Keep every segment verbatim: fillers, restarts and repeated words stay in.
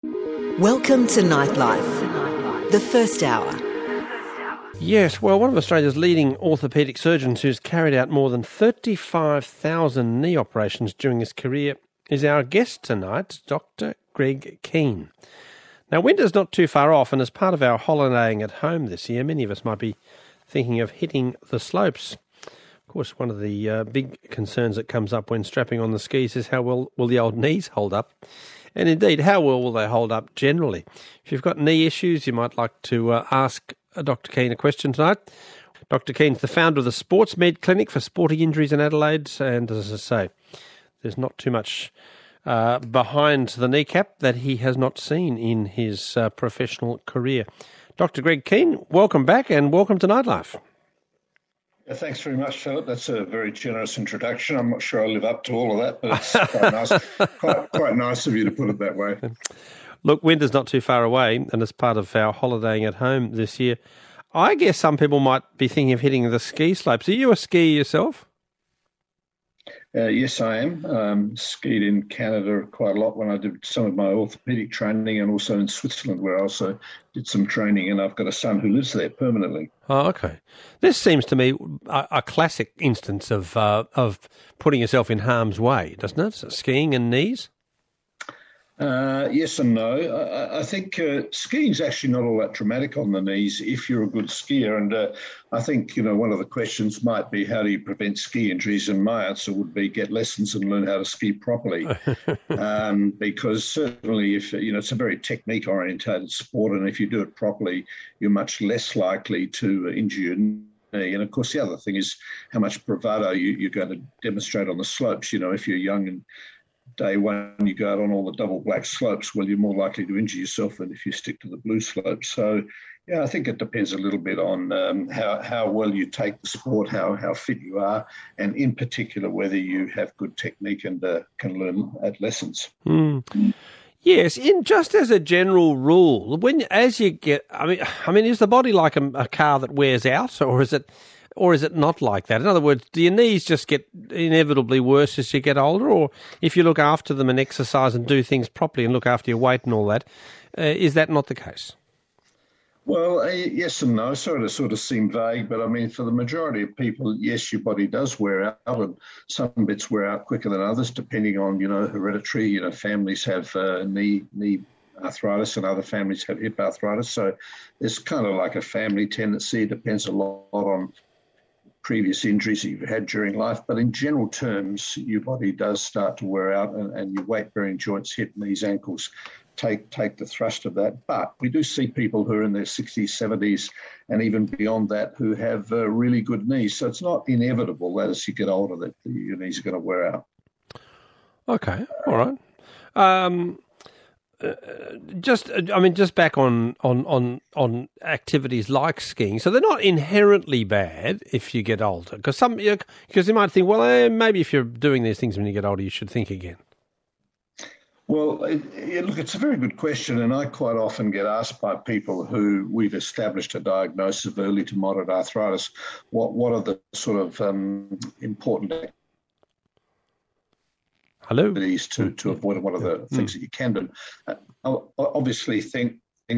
Welcome to Nightlife, the first hour. Yes, well, one of Australia's leading orthopaedic surgeons who's carried out more than thirty-five thousand knee operations during his career is our guest tonight, Doctor Greg Keane. Now, winter's not too far off, and as part of our holidaying at home this year, many of us might be thinking of hitting the slopes. Of course, one of the uh, big concerns that comes up when strapping on the skis is how well will the old knees hold up? And indeed, how well will they hold up generally? If you've got knee issues, you might like to uh, ask Doctor Keane a question tonight. Doctor Keane's the founder of the Sports Med Clinic for sporting injuries in Adelaide, and as I say, there's not too much uh, behind the kneecap that he has not seen in his uh, professional career. Doctor Greg Keane, welcome back and welcome to Nightlife. Yeah, thanks very much, Philip. That's a very generous introduction. I'm not sure I live up to all of that, but it's quite nice, quite, quite nice of you to put it that way. Look, winter's not too far away, and as part of our holidaying at home this year, I guess some people might be thinking of hitting the ski slopes. Are you a skier yourself? Uh, yes, I am. Um, skied in Canada quite a lot when I did some of my orthopaedic training, and also in Switzerland where I also did some training, and I've got a son who lives there permanently. Oh, okay. This seems to me a, a classic instance of uh, of putting yourself in harm's way, doesn't it? So skiing and knees? Uh, yes and no. I, I think uh, skiing is actually not all that dramatic on the knees if you're a good skier. And uh, I think, you know, one of the questions might be, how do you prevent ski injuries? And my answer would be get lessons and learn how to ski properly. um, because certainly, if you know, it's a very technique-orientated sport, and if you do it properly, you're much less likely to injure your knee. And of course, the other thing is how much bravado you, you're going to demonstrate on the slopes. You know, if you're young and day one, you go out on all the double black slopes, well, you're more likely to injure yourself than if you stick to the blue slopes. So, yeah, I think it depends a little bit on um, how, how well you take the sport, how, how fit you are, and in particular, whether you have good technique and uh, can learn at lessons. Mm. Yes, in just as a general rule, when as you get, I mean, I mean, is the body like a, a car that wears out, or is it? Or is it not like that? In other words, do your knees just get inevitably worse as you get older? Or if you look after them and exercise and do things properly and look after your weight and all that, uh, is that not the case? Well, uh, yes and no. Sorry to sort of seem vague, but I mean, for the majority of people, yes, your body does wear out, and some bits wear out quicker than others, depending on, you know, hereditary. You know, families have uh, knee knee arthritis and other families have hip arthritis. So it's kind of like a family tendency. It depends a lot on previous injuries that you've had during life. But in general terms, your body does start to wear out, and, and your weight-bearing joints, hip, knees, ankles, take take the thrust of that. But we do see people who are in their sixties, seventies, and even beyond that who have uh, really good knees. So it's not inevitable that as you get older that your knees are going to wear out. Okay, all right. Um, Uh, just, I mean, just back on, on, on, on activities like skiing. So they're not inherently bad if you get older, because some, you know, because you might think, well, eh, maybe if you're doing these things when you get older, you should think again. Well, it, it, look, it's a very good question, and I quite often get asked by people who we've established a diagnosis of early to moderate arthritis, what what are the sort of um, important Hello. To, to avoid one of the mm. things that you can do. Uh, I obviously think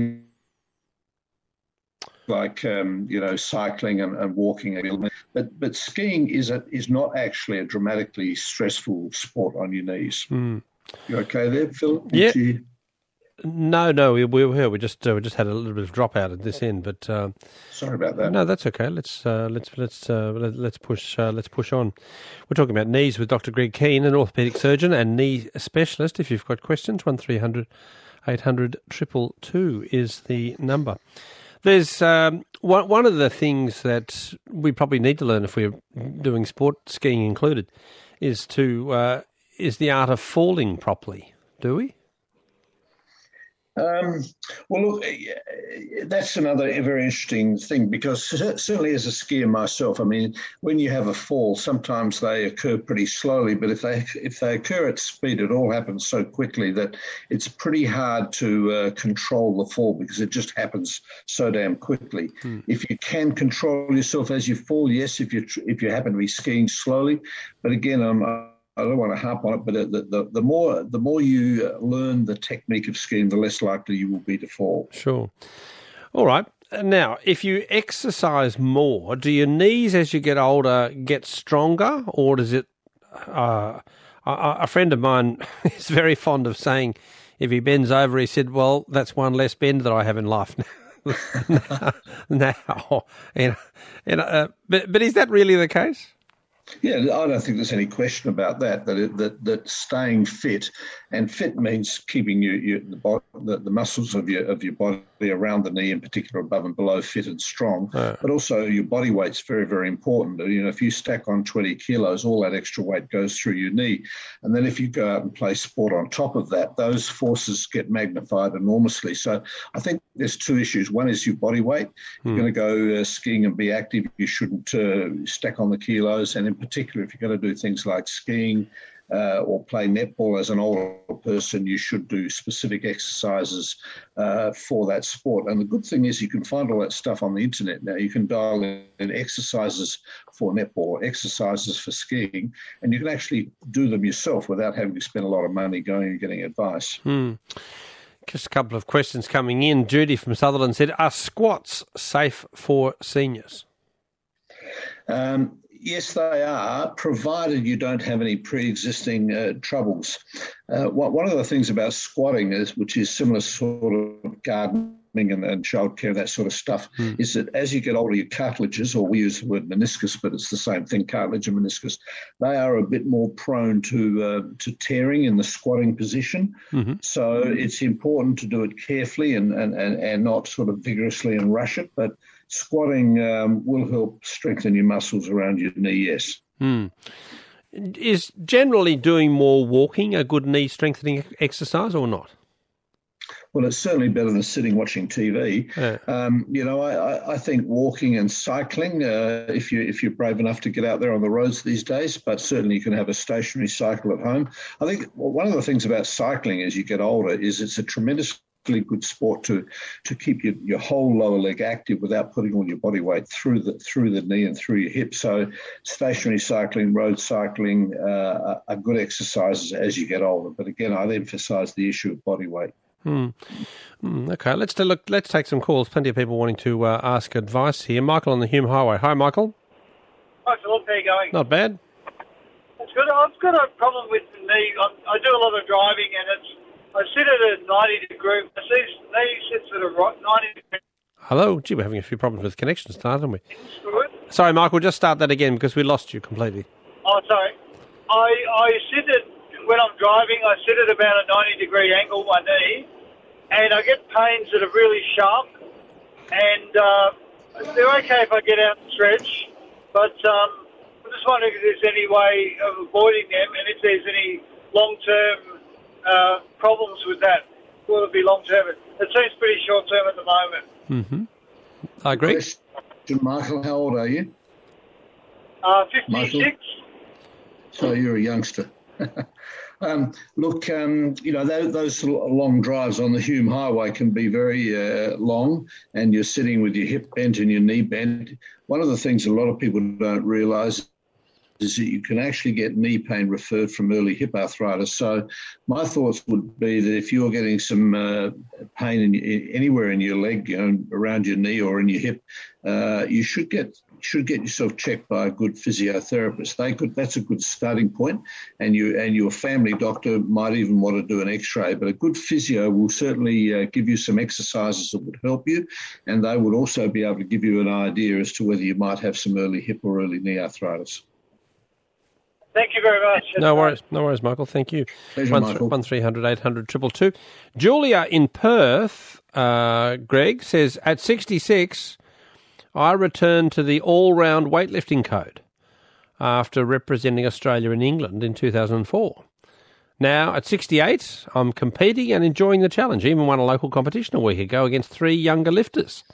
like um, you know, cycling and, and walking, but but skiing is a, is not actually a dramatically stressful sport on your knees. Mm. You okay there, Phil? Yeah. You... No, no, we, we were here. We just uh, we just had a little bit of dropout at this end, but uh, sorry about that. No, that's okay. Let's uh, let's let's uh, let, let's push uh, let's push on. We're talking about knees with Doctor Greg Keane, an orthopaedic surgeon and knee specialist. If you've got questions, one three hundred eight hundred two two two is the number. There's um, one one of the things that we probably need to learn if we're doing sport, skiing included, is to uh, is the art of falling properly. Do we? Um, well, look, that's another very interesting thing, because certainly as a skier myself, I mean, when you have a fall, sometimes they occur pretty slowly, but if they if they occur at speed, it all happens so quickly that it's pretty hard to uh, control the fall, because it just happens so damn quickly. Hmm. If you can control yourself as you fall, yes, if you if you happen to be skiing slowly, but again, I'm I don't want to harp on it, but the, the, the more the more you learn the technique of skiing, the less likely you will be to fall. Sure. All right. Now, if you exercise more, do your knees as you get older get stronger, or does it? Uh, a, a friend of mine is very fond of saying, if he bends over, he said, "Well, that's one less bend that I have in life now." now, you know, you know, uh, but but is that really the case? Yeah, I don't think there's any question about that. That it, that that staying fit, and fit means keeping you, you the, body, the the muscles of your of your body around the knee, in particular above and below, fit and strong. Oh. But also your body weight's very very important. You know, if you stack on twenty kilos, all that extra weight goes through your knee, and then if you go out and play sport on top of that, those forces get magnified enormously. So I think there's two issues. One is your body weight. You're hmm. going to go uh, skiing and be active. You shouldn't uh, stack on the kilos, and in particular, if you're going to do things like skiing uh, or play netball as an older person, you should do specific exercises uh, for that sport. And the good thing is you can find all that stuff on the internet now. You can dial in exercises for netball, exercises for skiing, and you can actually do them yourself without having to spend a lot of money going and getting advice. Hmm. Just a couple of questions coming in. Judy from Sutherland said, are squats safe for seniors? Um, Yes, they are, provided you don't have any pre-existing uh, troubles. Uh, one of the things about squatting, is, which is similar sort of gardening and, and childcare, that sort of stuff, mm. is that as you get older, your cartilages, or we use the word meniscus, but it's the same thing, cartilage and meniscus, they are a bit more prone to uh, to tearing in the squatting position. Mm-hmm. So it's important to do it carefully and, and, and, and not sort of vigorously and rush it, but squatting um, will help strengthen your muscles around your knee, yes. Hmm. Is generally doing more walking a good knee strengthening exercise or not? Well, it's certainly better than sitting watching T V. Yeah. Um, you know, I, I think walking and cycling, uh, if, you, if you're brave enough to get out there on the roads these days, but certainly you can have a stationary cycle at home. I think one of the things about cycling as you get older is it's a tremendous good sport to to keep your, your whole lower leg active without putting all your body weight through the through the knee and through your hip. So stationary cycling, road cycling uh, are good exercises as you get older. But again, I'd emphasise the issue of body weight. Hmm. Hmm. Okay, let's to look. Let's take some calls. Plenty of people wanting to uh, ask advice here. Michael on the Hume Highway. Hi, Michael. Hi, Philip. How are you going? Not bad. That's good. I've got a problem with the knee. I'm, I do a lot of driving, and it's I sit at a ninety degree. I see knee sits at a ninety degree. Hello. Gee, we're having a few problems with connections tonight, aren't we? Sorry, Michael. Just start that again because we lost you completely. Oh, sorry. I I sit at when I'm driving. I sit at about a ninety degree angle, my knee, and I get pains that are really sharp. And uh, they're okay if I get out and stretch, but um, I'm just wondering if there's any way of avoiding them, and if there's any long term Uh, problems with that. Will it be long term? It seems pretty short term at the moment. Mm-hmm. I agree. Question, Michael, how old are you? Uh, fifty-six. Michael? So you're a youngster. um, look, um, you know, those, those long drives on the Hume Highway can be very uh, long, and you're sitting with your hip bent and your knee bent. One of the things a lot of people don't realise is that you can actually get knee pain referred from early hip arthritis. So my thoughts would be that if you're getting some uh, pain in, in, anywhere in your leg, you know, around your knee or in your hip, uh, you should get should get yourself checked by a good physiotherapist. They could that's a good starting point, and you and your family doctor might even want to do an X-ray. But a good physio will certainly uh, give you some exercises that would help you, and they would also be able to give you an idea as to whether you might have some early hip or early knee arthritis. Thank you very much. That's no worries, no worries, Michael. Thank you. Pleasure, one, Michael. One three hundred eight hundred two two two. Julia in Perth, uh, Greg says at sixty-six, I returned to the all-round weightlifting code after representing Australia in England in two thousand four. Now at sixty-eight, I'm competing and enjoying the challenge. Even won a local competition a week ago against three younger lifters.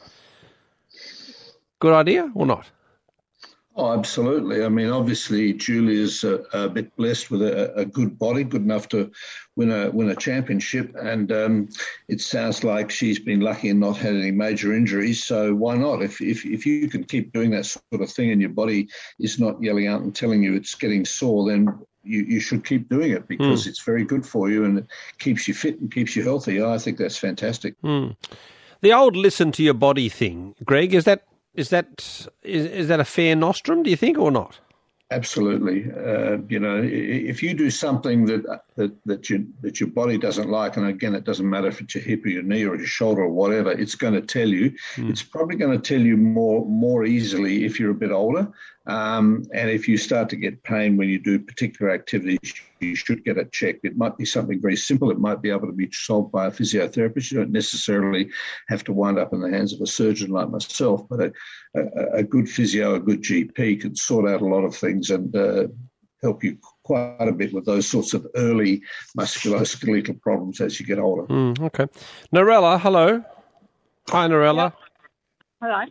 Good idea or not? Oh, absolutely. I mean, obviously, Julia's a, a bit blessed with a, a good body, good enough to win a win a championship. And um, it sounds like she's been lucky and not had any major injuries. So why not? If, if if you can keep doing that sort of thing and your body is not yelling out and telling you it's getting sore, then you, you should keep doing it because Mm. it's very good for you and it keeps you fit and keeps you healthy. I think that's fantastic. Mm. The old listen to your body thing, Greg, is that is that is, is that a fair nostrum, do you think, or not? Absolutely. Uh, you know, if you do something that that that, you, that your body doesn't like, and again, it doesn't matter if it's your hip or your knee or your shoulder or whatever, it's going to tell you. Mm. It's probably going to tell you more more easily if you're a bit older. Um, and if you start to get pain when you do particular activities, you should get it checked. It might be something very simple. It might be able to be solved by a physiotherapist. You don't necessarily have to wind up in the hands of a surgeon like myself, but a, a, a good physio, a good G P can sort out a lot of things and uh, help you quite a bit with those sorts of early musculoskeletal problems as you get older. Mm, okay. Narella, hello. Hi, Narella. Yep. Hello.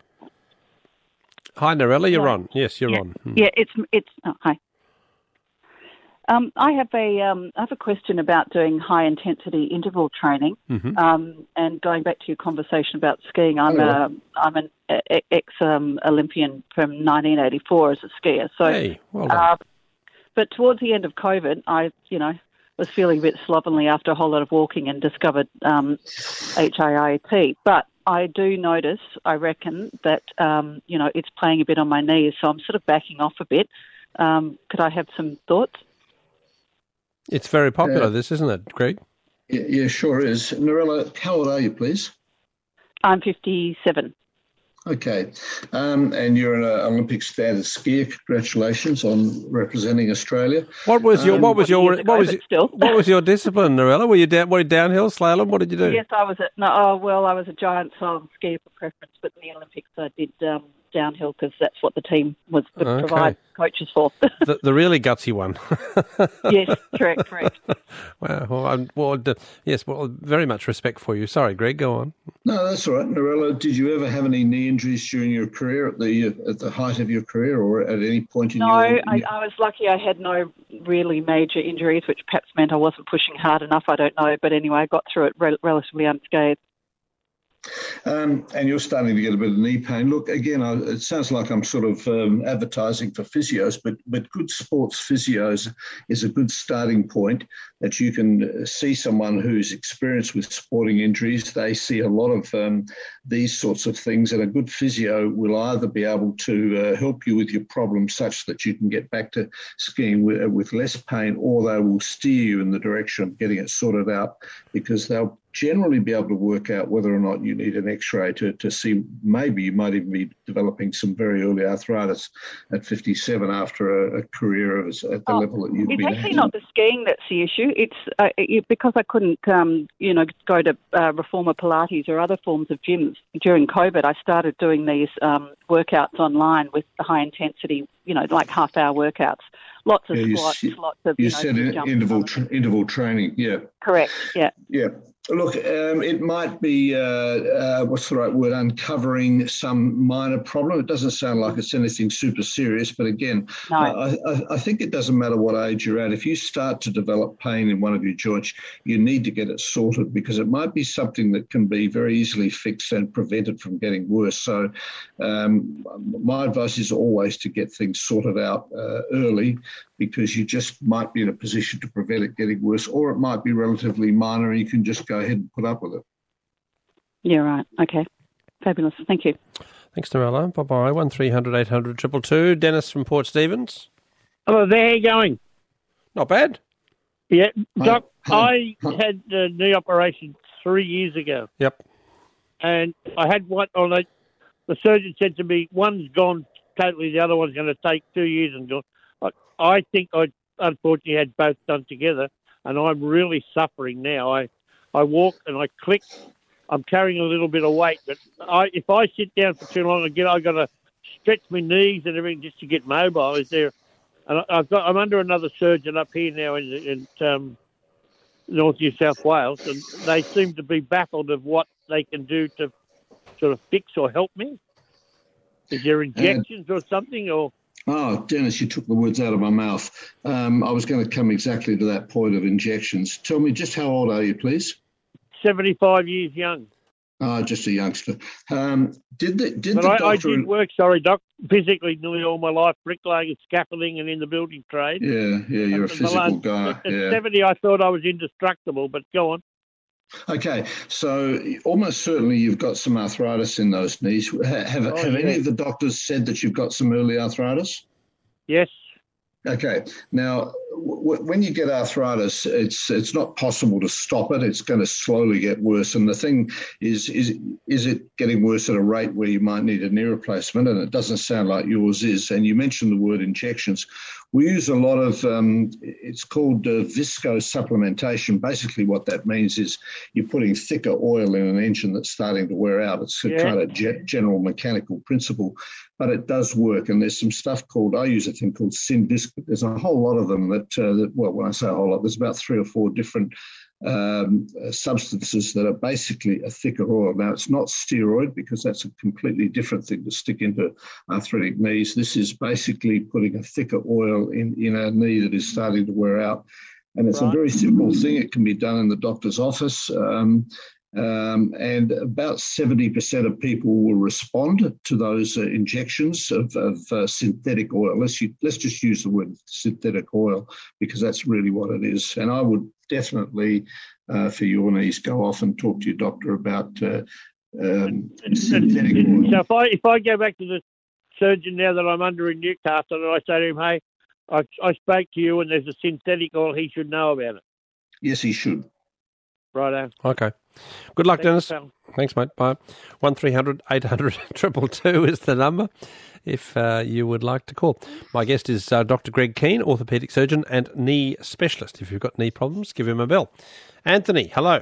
Hi, Narella, you're Hello. on. Yes, you're yeah. on. Hmm. Yeah, it's it's. Oh, hi. Um, I have a um, I have a question about doing high intensity interval training. Mm-hmm. Um, and going back to your conversation about skiing, I'm Hello. a I'm an ex um, Olympian from nineteen eighty-four as a skier. So, Hey, well done. uh, but towards the end of COVID, I you know was feeling a bit slovenly after a whole lot of walking and discovered um, H I I T, but I do notice, I reckon, that, um, you know, it's playing a bit on my knees, so I'm sort of backing off a bit. Um, could I have some thoughts? It's very popular, Yeah. this, isn't it, Greg? Yeah, yeah, sure is. Narella, how old are you, please? I'm fifty-seven. Okay. Um, and you're an uh, Olympic standard skier. Congratulations on representing Australia. What was your Um, what was your years ago, what was but your, still. what was your discipline, Narella? Were you down were you downhill, slalom? What did you do? Yes, I was at, no, oh, well, I was a giant slalom skier for preference, but in the Olympics I did um, downhill because that's what the team was to Okay. provide coaches for. The, the really gutsy one. Yes, correct, correct. Wow. Well, I'm, well, d- yes. Well, very much respect for you. Sorry, Greg. Go on. No, that's all right. Narella, did you ever have any knee injuries during your career at the at the height of your career or at any point in No, your... I, I was lucky I had no really major injuries, which perhaps meant I wasn't pushing hard enough. I don't know. But anyway, I got through it rel- relatively unscathed. Um, and you're starting to get a bit of knee pain. Look, again, I, it sounds like I'm sort of um, advertising for physios, but but good sports physios is a good starting point that you can see someone who's experienced with sporting injuries. They see a lot of um, these sorts of things, and a good physio will either be able to uh, help you with your problem such that you can get back to skiing with, with less pain, or they will steer you in the direction of getting it sorted out because they'll generally be able to work out whether or not you need an x-ray to, to see maybe you might even be developing some very early arthritis at fifty-seven after a, a career as, at the Oh, level that you've It's been actually at. not the skiing that's the issue. It's uh, it, because I couldn't, um, you know, go to uh, Reformer Pilates or other forms of gyms during COVID. I started doing these um, workouts online with the high intensity, you know, like half hour workouts. Lots of Yeah, you squats, s- lots of You you know, said in, jumps. interval tra- interval training, yeah. Correct. Yeah. Yeah. Look, um, it might be, uh, uh, what's the right word, uncovering some minor problem. It doesn't sound like it's anything super serious, but again, No. I, I, I think it doesn't matter what age you're at. If you start to develop pain in one of your joints, you need to get it sorted because it might be something that can be very easily fixed and prevented from getting worse. So um, my advice is always to get things sorted out uh, early because you just might be in a position to prevent it getting worse, or it might be relatively minor and you can just go ahead and put up with it. Yeah. Right. Okay. Fabulous. Thank you. Thanks, Narella. Bye-bye. one three hundred eight hundred two two two. Dennis from Port Stevens. Hello there, how you going? Not bad. Yeah, Doc, Hi. I had a knee operation three years ago, Yep. and I had one on it. The surgeon said to me, one's gone totally, the other one's going to take two years and go. I, I think I unfortunately had both done together, and I'm really suffering now. I, I walk and I click. I'm carrying a little bit of weight, but I, if I sit down for too long again, I've got to stretch my knees and everything just to get mobile. Is there? And I- I've got, I'm under another surgeon up here now in, in um, North New South Wales, and they seem to be baffled of what they can do to sort of fix or help me. Is there injections or something, or? Oh, Dennis, you took the words out of my mouth. Um, I was going to come exactly to that point of injections. Tell me, just how old are you, please? seventy-five years young. Oh, just a youngster. Um, did the did But the I, I doctor? did work, sorry, Doc, physically nearly all my life, bricklaying and scaffolding and in the building trade. Yeah, yeah, you're a And the physical last- guy. At Yeah. seventy, I thought I was indestructible, but go on. Okay, so almost certainly you've got some arthritis in those knees. Ha- Have Oh, have any yeah. of the doctors said that you've got some early arthritis? Yes. Okay. Now, w- when you get arthritis, it's it's not possible to stop it. It's going to slowly get worse. And the thing is, is is it getting worse at a rate where you might need a knee replacement? And it doesn't sound like yours is. And you mentioned the word injections. We use a lot of, um, it's called uh, visco supplementation. Basically what that means is you're putting thicker oil in an engine that's starting to wear out. It's a Yeah. kind of ge- general mechanical principle, but it does work. And there's some stuff called, I use a thing called Synvisc, but there's a whole lot of them that, uh, that, well, when I say a whole lot, there's about three or four different um, uh, substances that are basically a thicker oil. Now, it's not steroid because that's a completely different thing to stick into arthritic knees. This is basically putting a thicker oil in, in a knee that is starting to wear out. And it's Right. a very simple thing. It can be done in the doctor's office. Um, um, and about seventy percent of people will respond to those uh, injections of, of uh, synthetic oil. Let's, you, let's just use the word synthetic oil because that's really what it is. And I would definitely, uh, for your knees, go off and talk to your doctor about uh, um, synthetic oil. So if I if I go back to the surgeon now that I'm under in Newcastle and I say to him, hey, I, I spoke to you and there's a synthetic oil, he should know about it. Yes, he should. Righto. Okay. Good luck, Thanks, Dennis. pal. Thanks, mate. Bye. one three hundred eight hundred two two two is the number if uh, you would like to call. My guest is uh, Doctor Greg Keane, orthopaedic surgeon and knee specialist. If you've got knee problems, give him a bell. Anthony, hello.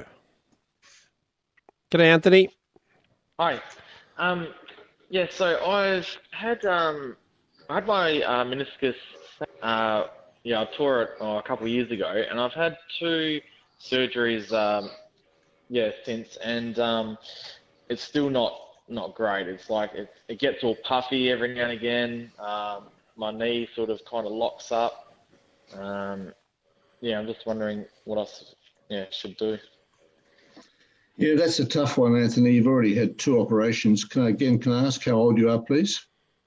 G'day, Anthony. Hi. Um, yeah, so I've had um, I had my uh, meniscus. Uh, yeah, I tore it oh, a couple of years ago, and I've had two surgeries. Um, yeah, since, and um, it's still not not great. It's like it it gets all puffy every now and again. Um, my knee sort of kind of locks up. Um, yeah, I'm just wondering what else. Yeah, should do. Yeah, that's a tough one, Anthony. You've already had two operations. Can I, again, can I ask how old you are, please?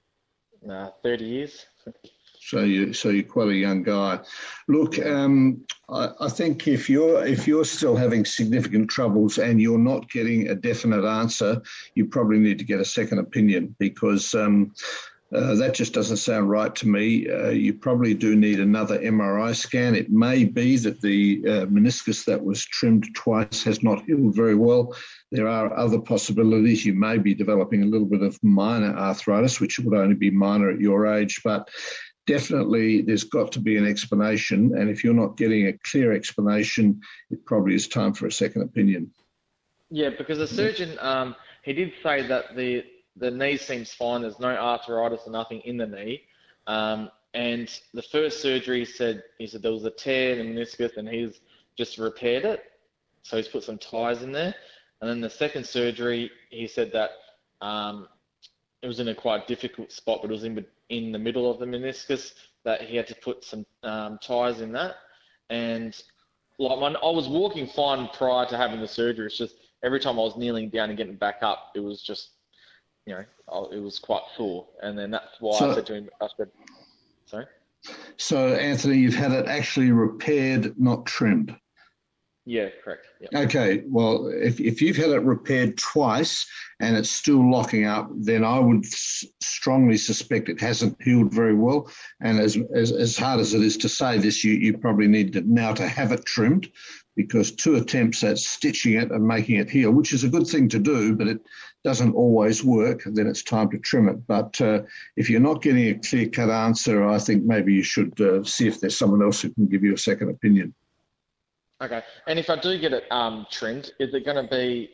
Uh, thirty years. So you, so you're quite a young guy. Look, um, I, I think if you're if you're still having significant troubles and you're not getting a definite answer, you probably need to get a second opinion because um, uh, that just doesn't sound right to me. Uh, you probably do need another M R I scan. It may be that the uh, meniscus that was trimmed twice has not healed very well. There are other possibilities. You may be developing a little bit of minor arthritis, which would only be minor at your age, but definitely there's got to be an explanation. And if you're not getting a clear explanation, it probably is time for a second opinion. Yeah, because the surgeon, um, he did say that the the knee seems fine. There's no arthritis or nothing in the knee. Um, and the first surgery he said he said there was a tear in the meniscus, and he's just repaired it. So he's put some ties in there. And then the second surgery, he said that um, it was in a quite difficult spot, but it was in in the middle of the meniscus that he had to put some um, ties in that. And like when I was walking fine prior to having the surgery, it's just every time I was kneeling down and getting back up, it was just, you know, it was quite full. And then that's why So- I said to him, I said, sorry? So, Anthony, you've had it actually repaired, not trimmed. Yeah, correct. Yeah. Okay, well, if, if you've had it repaired twice and it's still locking up, then I would s- strongly suspect it hasn't healed very well. And as, as as hard as it is to say this, you, you probably need to now to have it trimmed because two attempts at stitching it and making it heal, which is a good thing to do, but it doesn't always work, then it's time to trim it. But uh, if you're not getting a clear-cut answer, I think maybe you should uh, see if there's someone else who can give you a second opinion. Okay. And if I do get it um, trimmed, is it going to be,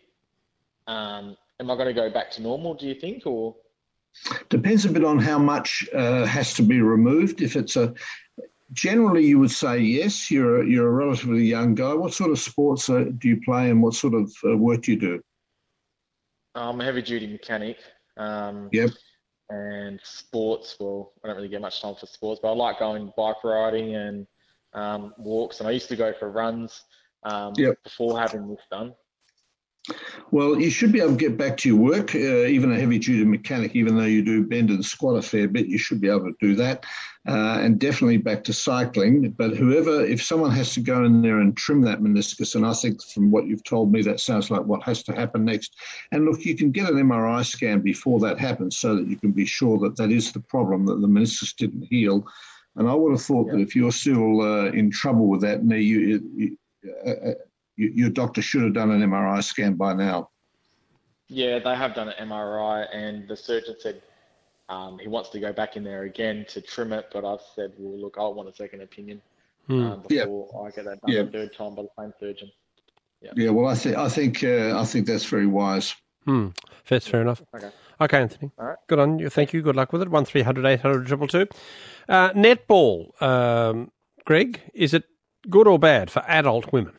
um, am I going to go back to normal, do you think, or? Depends a bit on how much uh, has to be removed. If it's a, generally you would say yes, you're a, you're a relatively young guy. What sort of sports uh, do you play and what sort of uh, work do you do? I'm a heavy-duty mechanic. Um, Yep. And sports, well, I don't really get much time for sports, but I like going bike riding and um, walks. And I used to go for runs um, Yep. before having this done. Well, you should be able to get back to your work, uh, even a heavy-duty mechanic, even though you do bend and squat a fair bit, you should be able to do that. Uh, and definitely back to cycling. But whoever, if someone has to go in there and trim that meniscus, and I think from what you've told me, that sounds like what has to happen next. And look, you can get an M R I scan before that happens so that you can be sure that that is the problem, that the meniscus didn't heal. And I would have thought yeah. that if you're still uh, in trouble with that knee, you, you, uh, you, your doctor should have done an M R I scan by now. Yeah, they have done an M R I, and the surgeon said um, he wants to go back in there again to trim it, but I've said, well, look, I want a second opinion hmm. um, before yeah. I get that done yeah. the third time by the same surgeon. Yeah, yeah well, I, th- I think uh, I think that's very wise. Hmm. That's fair enough. Okay. Okay, Anthony. All right. Good on you. Thank you. Good luck with it. One three hundred eight hundred two two. Uh, netball, um, Greg, is it good or bad for adult women?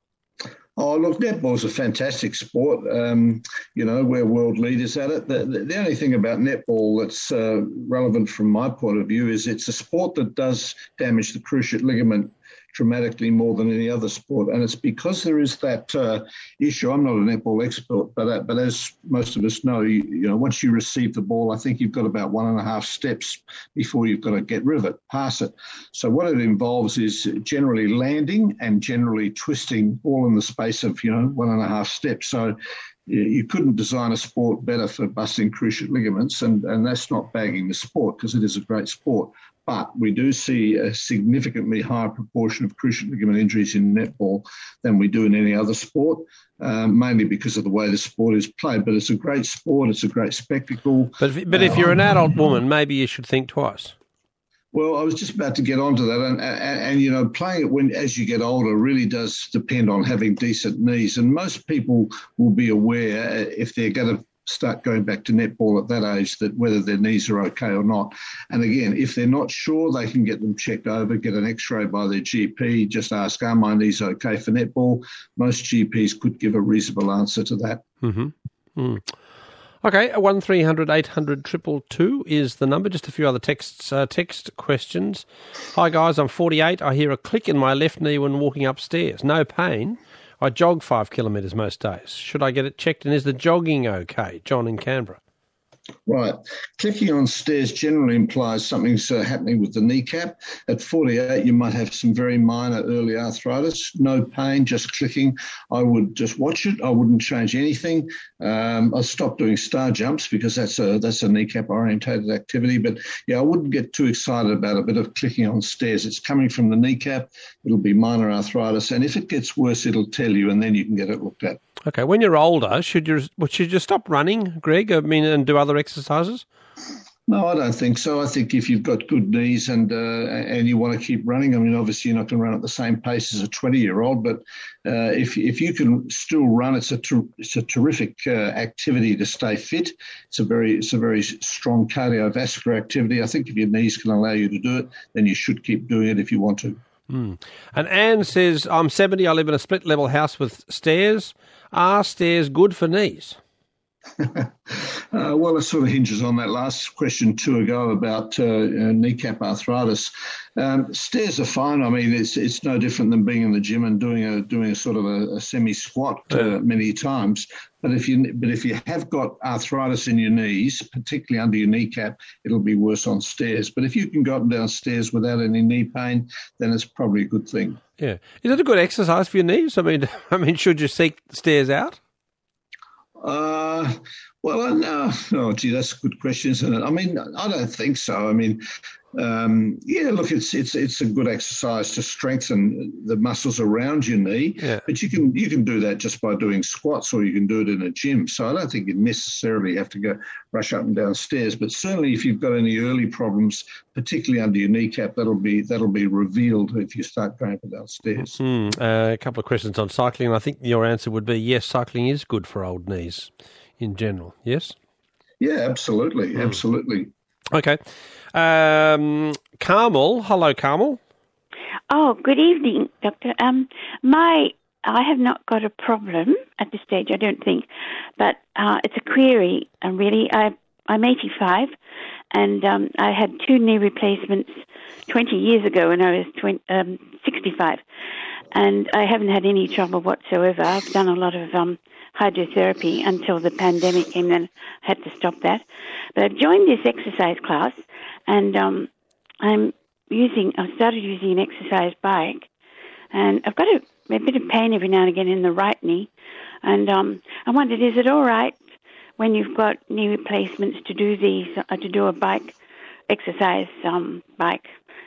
Oh, look, netball's a fantastic sport. Um, you know, we're world leaders at it. The, the, the only thing about netball that's uh, relevant from my point of view is it's a sport that does damage the cruciate ligament dramatically more than any other sport. And it's because there is that uh, issue. I'm not a netball expert, but uh, but as most of us know, you, you know, once you receive the ball, I think you've got about one and a half steps before you've got to get rid of it, pass it. So what it involves is generally landing and generally twisting all in the space of, you know, one and a half steps. So you couldn't design a sport better for busting cruciate ligaments, and, and that's not bagging the sport because it is a great sport. But we do see a significantly higher proportion of cruciate ligament injuries in netball than we do in any other sport, um, mainly because of the way the sport is played. But it's a great sport. It's a great spectacle. But if, but if you're an adult woman, maybe you should think twice. Well, I was just about to get onto that, and, and, and you know, playing it when as you get older really does depend on having decent knees, and most people will be aware if they're going to start going back to netball at that age that whether their knees are okay or not. And again, if they're not sure, they can get them checked over, get an X-ray by their G P, just ask, are my knees okay for netball? Most G Ps could give a reasonable answer to that. Mm-hmm. Mm. Okay, one three hundred eight hundred two two two is the number. Just a few other texts, uh, text questions. Hi guys, I'm forty-eight. I hear a click in my left knee when walking upstairs. No pain. I jog five kilometres most days. Should I get it checked? And is the jogging okay? John in Canberra. Right. Clicking on stairs generally implies something's uh, happening with the kneecap. At forty-eight, you might have some very minor early arthritis. No pain, just clicking. I would just watch it. I wouldn't change anything. Um, I stopped doing star jumps because that's a that's a kneecap-orientated activity. But, yeah, I wouldn't get too excited about a bit of clicking on stairs. It's coming from the kneecap. It'll be minor arthritis. And if it gets worse, it'll tell you, and then you can get it looked at. Okay, when you're older, should you should you stop running, Greg? I mean, and do other exercises? No, I don't think so. I think if you've got good knees and uh, and you want to keep running, I mean, obviously you're not going to run at the same pace as a twenty-year-old, but uh, if if you can still run, it's a ter- it's a terrific uh, activity to stay fit. It's a very it's a very strong cardiovascular activity. I think if your knees can allow you to do it, then you should keep doing it if you want to. Mm. And Anne says, I'm seventy. I live in a split-level house with stairs. Are stairs good for knees? uh, well, it sort of hinges on that last question two ago about uh, uh, kneecap arthritis. Um, stairs are fine. I mean, it's it's no different than being in the gym and doing a doing a sort of a, a semi squat uh, many times. But if you but if you have got arthritis in your knees, particularly under your kneecap, it'll be worse on stairs. But if you can go up and down stairs without any knee pain, then it's probably a good thing. Yeah, is it a good exercise for your knees? I mean, I mean, should you seek stairs out? Uh, well, I know. Oh, gee, that's a good question, isn't it? I mean, I don't think so. I mean, um, yeah, look, it's it's it's a good exercise to strengthen the muscles around your knee. Yeah. But you can you can do that just by doing squats, or you can do it in a gym. So I don't think you necessarily have to go rush up and down stairs. But certainly, if you've got any early problems, particularly under your kneecap, that'll be that'll be revealed if you start going up and down stairs. Mm, uh, a couple of questions on cycling. I think your answer would be yes. Cycling is good for old knees in general. Yes. Yeah, absolutely, mm. absolutely. Okay. Um, Carmel. Hello, Carmel. Oh, good evening, Doctor. Um, my, I have not got a problem at this stage, I don't think, but uh, it's a query. And really, I, I'm eighty-five, and um, I had two knee replacements twenty years ago when I was twenty, um, sixty-five, and I haven't had any trouble whatsoever. I've done a lot of um, hydrotherapy until the pandemic came, and I had to stop that. But I've joined this exercise class, and um, I'm using. I started using an exercise bike, and I've got a, a bit of pain every now and again in the right knee, and um, I wondered, is it all right when you've got knee replacements to do these, uh, to do a bike exercise um, bike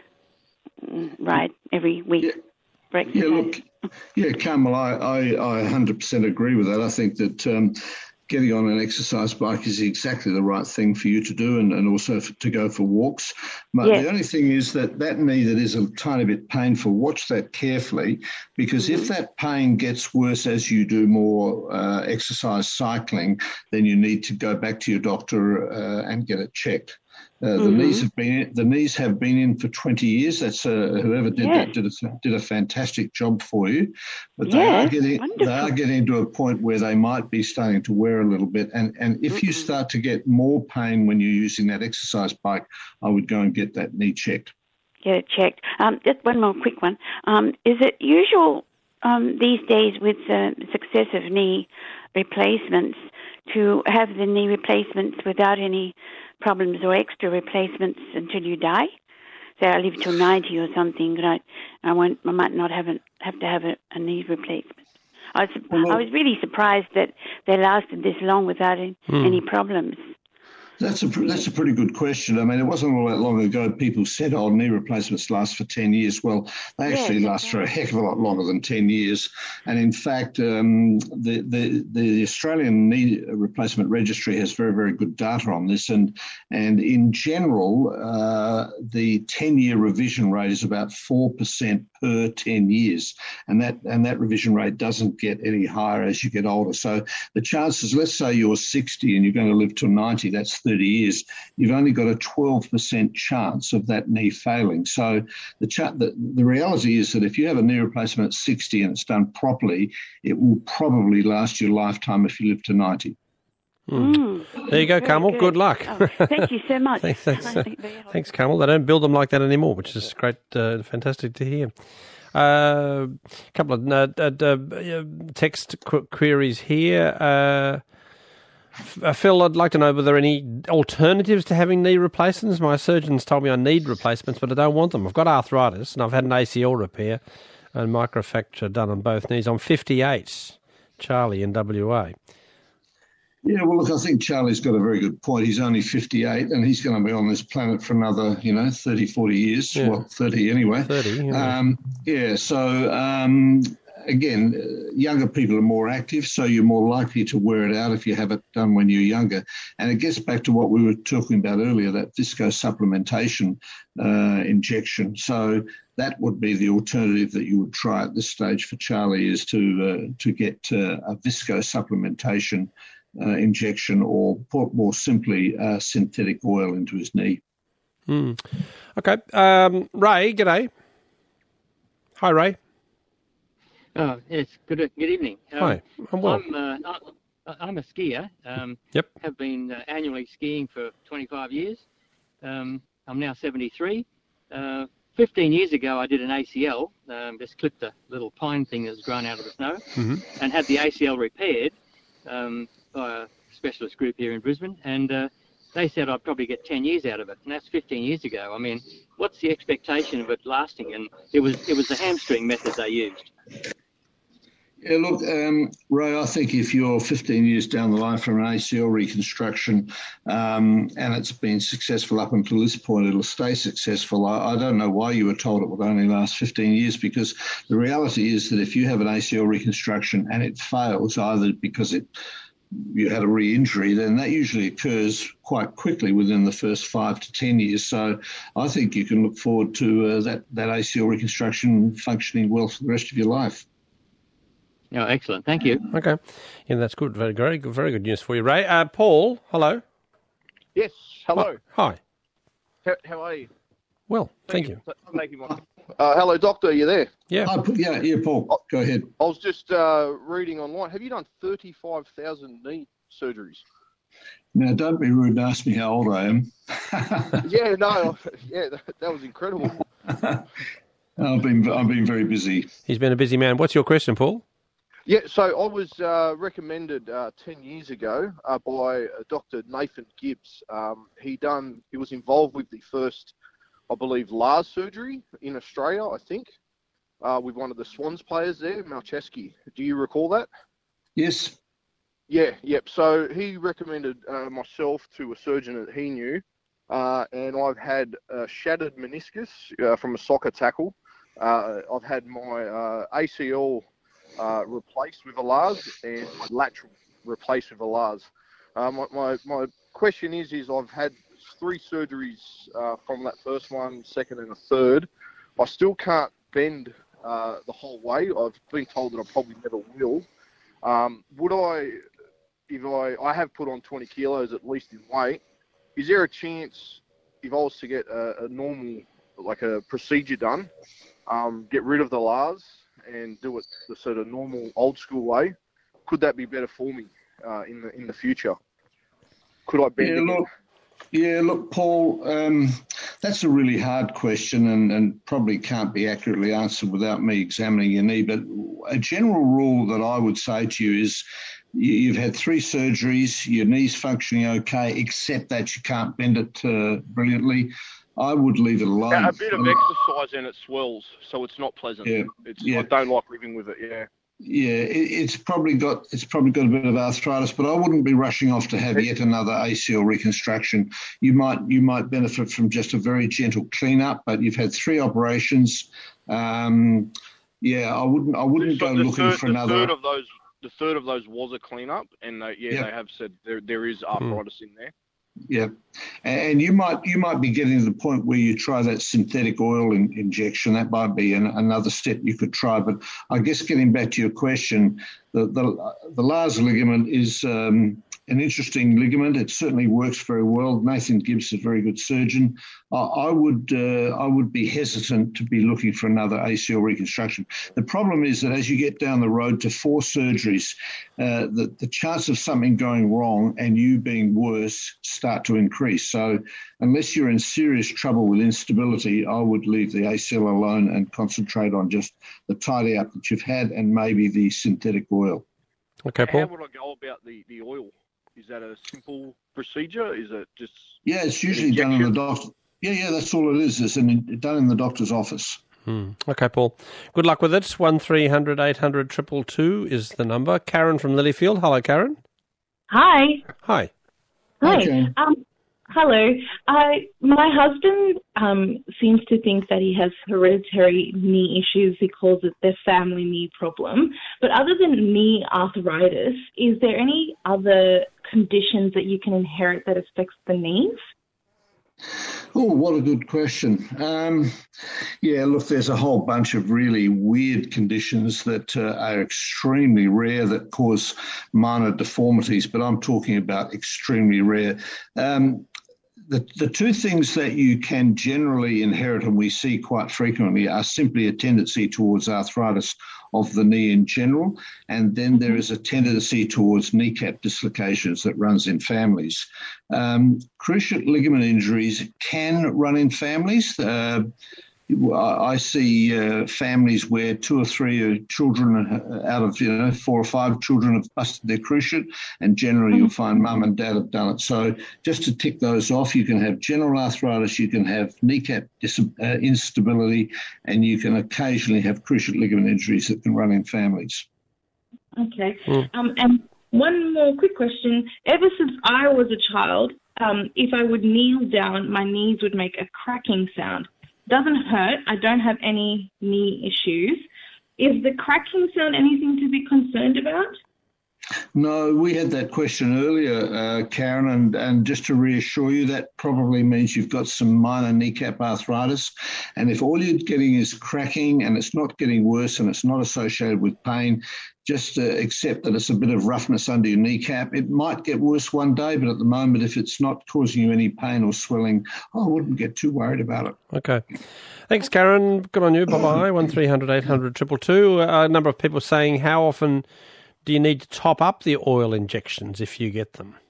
ride every week? Yeah. For exercise? Yeah, look, yeah, Carmel, I, I, I one hundred percent agree with that. I think that um, getting on an exercise bike is exactly the right thing for you to do, and, and also for, to go for walks. But yes. The only thing is that that knee that is a tiny bit painful, watch that carefully, because mm-hmm. if that pain gets worse as you do more uh, exercise cycling, then you need to go back to your doctor uh, and get it checked. Uh, the mm-hmm. knees have been the knees have been in for twenty years. That's uh, whoever did yes. that did a, did a fantastic job for you. But they yes, are getting wonderful. they are getting to a point where they might be starting to wear a little bit. And and if mm-hmm. you start to get more pain when you're using that exercise bike, I would go and get that knee checked. Get it checked. Um, just one more quick one. Um, is it usual um, these days with uh, successive knee replacements to have the knee replacements without any problems or extra replacements until you die? Say I live till ninety or something, but I, I won't. I might not have a, have to have a, a knee replacement. I was, well, I was really surprised that they lasted this long without any, hmm. any problems. That's a that's a pretty good question. I mean, it wasn't all that long ago people said, oh, knee replacements last for ten years. Well, they actually yeah, last right. for a heck of a lot longer than ten years. And in fact, um, the, the the Australian Knee Replacement Registry has very, very good data on this. And, and in general, uh, the ten-year revision rate is about four percent per ten years. And that, and that revision rate doesn't get any higher as you get older. So the chances, let's say you're sixty and you're going to live till ninety, that's thirty years, you've only got a twelve percent chance of that knee failing. So the, ch- the the reality is that if you have a knee replacement at sixty and it's done properly, it will probably last your lifetime if you live to ninety. Mm. Mm. There you go, Carmel. Good. good luck. Oh, thank you so much. thanks, thanks, uh, thanks, Carmel. They don't build them like that anymore, which is great, uh, fantastic to hear. A uh, couple of uh, uh, text qu- queries here. Uh, Phil, I'd like to know, were there any alternatives to having knee replacements? My surgeons told me I need replacements, but I don't want them. I've got arthritis and I've had an A C L repair and microfracture done on both knees. I'm fifty-eight, Charlie in W A. Yeah, well, look, I think Charlie's got a very good point. He's only fifty-eight and he's going to be on this planet for another, you know, thirty, forty years. Yeah. Well, thirty anyway. thirty, yeah. Um, yeah, so... Um, Again, uh, younger people are more active, so you're more likely to wear it out if you have it done when you're younger. And it gets back to what we were talking about earlier, that visco supplementation uh, injection. So that would be the alternative that you would try at this stage for Charlie, is to uh, to get uh, a visco supplementation uh, injection, or put more simply uh, synthetic oil into his knee. Mm. Okay. Um, Ray, g'day. Hi, Ray. Oh, yes, good good evening. Um, Hi, I'm well. I'm, uh, I'm a skier. Um, yep. Have been uh, annually skiing for twenty-five years. Um, I'm now seventy-three. Uh, fifteen years ago, I did an A C L, um, just clipped a little pine thing that's grown out of the snow, mm-hmm. and had the A C L repaired um, by a specialist group here in Brisbane. And uh, they said I'd probably get ten years out of it, and that's fifteen years ago. I mean, what's the expectation of it lasting? And it was it was the hamstring method they used. Yeah, look, um, Ray, I think if you're fifteen years down the line from an A C L reconstruction um, and it's been successful up until this point, it'll stay successful. I, I don't know why you were told it would only last fifteen years, because the reality is that if you have an A C L reconstruction and it fails, either because it you had a re-injury, then that usually occurs quite quickly within the first five to ten years. So I think you can look forward to uh, that, that A C L reconstruction functioning well for the rest of your life. Oh, excellent. Thank you. Okay. Yeah, that's good. Very, very good, very good news for you, Ray. Uh, Paul, hello. Yes, hello. Oh, hi. How, how are you? Well, thank, thank you. you. Thank you, Mike. Uh, hello, Doctor. Are you there? Yeah. Uh, yeah, yeah, Paul. Go ahead. I was just uh, reading online. Have you done thirty-five thousand knee surgeries? Now, don't be rude and ask me how old I am. yeah, no. Yeah, that, that was incredible. I've been, I've been very busy. He's been a busy man. What's your question, Paul? Yeah, so I was uh, recommended uh, ten years ago uh, by Doctor Nathan Gibbs. Um, he done. He was involved with the first, I believe, Lars surgery in Australia, I think, uh, with one of the Swans players there, Malcheski. Do you recall that? Yes. Yeah, yep. So he recommended uh, myself to a surgeon that he knew, uh, and I've had a shattered meniscus uh, from a soccer tackle. Uh, I've had my uh, A C L uh, replaced with a Lars and my lateral replaced with a Lars. Uh, my, my my question is, is I've had three surgeries uh, from that first one, second and a third. I still can't bend uh, the whole way. I've been told that I probably never will. Um, would I, if I, I have put on twenty kilos at least in weight, is there a chance if I was to get a, a normal, like a procedure done, um, get rid of the Lars and do it the sort of normal old school way, could that be better for me uh, in the in the future? Could I bend yeah, again? Look, yeah, look, Paul, um, that's a really hard question and, and probably can't be accurately answered without me examining your knee. But a general rule that I would say to you is you, you've had three surgeries, your knee's functioning okay, except that you can't bend it uh, brilliantly. I would leave it alone. Yeah, a bit of exercise and it swells, so it's not pleasant. Yeah, it's, yeah. I don't like living with it, yeah. Yeah, it, it's probably got it's probably got a bit of arthritis, but I wouldn't be rushing off to have yet another A C L reconstruction. You might you might benefit from just a very gentle clean-up, but you've had three operations. Um, yeah, I wouldn't I wouldn't So go the looking third, for the another. Third of those, the third of those was a clean-up, and they, yeah, Yep. they have said there there is arthritis in there. Yeah, and you might you might be getting to the point where you try that synthetic oil in, injection. That might be an, another step you could try. But I guess getting back to your question, the the, the Lars ligament is um, an interesting ligament. It certainly works very well. Nathan Gibbs is a very good surgeon. I, I would uh, I would be hesitant to be looking for another A C L reconstruction. The problem is that as you get down the road to four surgeries, uh, the the chance of something going wrong and you being worse start to increase. So unless you're in serious trouble with instability, I would leave the A C L alone and concentrate on just the tidy up that you've had and maybe the synthetic oil. Okay, Paul. How would I go about the, the oil? Is that a simple procedure? Is it just Yeah, it's usually done in the doctor. Yeah, yeah, that's all it is. It's in, done in the doctor's office. Hmm. Okay, Paul. Good luck with it. One three hundred eight hundred two two two is the number. Karen from Lilyfield. Hello, Karen. Hi. Hi. Hi. Okay. Um, hello. I my husband um, seems to think that he has hereditary knee issues. He calls it their family knee problem. But other than knee arthritis, is there any other conditions that you can inherit that affects the knees? Oh, what a good question. Um, yeah, look, there's a whole bunch of really weird conditions that uh, are extremely rare that cause minor deformities, but I'm talking about extremely rare. Um, the, the two things that you can generally inherit and we see quite frequently are simply a tendency towards arthritis of the knee in general, and then there is a tendency towards kneecap dislocations that runs in families. Um, cruciate ligament injuries can run in families. Uh, I see uh, families where two or three children out of, you know, four or five children have busted their cruciate, and generally you'll find mum and dad have done it. So just to tick those off, you can have general arthritis, you can have kneecap dis- uh, instability, and you can occasionally have cruciate ligament injuries that can run in families. Okay. Mm. Um, and one more quick question. Ever since I was a child, um, if I would kneel down, my knees would make a cracking sound. Doesn't hurt. I don't have any knee issues. Is the cracking sound anything to be concerned about? No, we had that question earlier, uh, Karen, and, and just to reassure you, that probably means you've got some minor kneecap arthritis. And if all you're getting is cracking and it's not getting worse and it's not associated with pain, just uh, accept that it's a bit of roughness under your kneecap. It might get worse one day, but at the moment, if it's not causing you any pain or swelling, I wouldn't get too worried about it. Okay. Thanks, Karen. Good on you. Bye-bye. one three hundred eight hundred two two two. A number of people saying, how often do you need to top up the oil injections if you get them?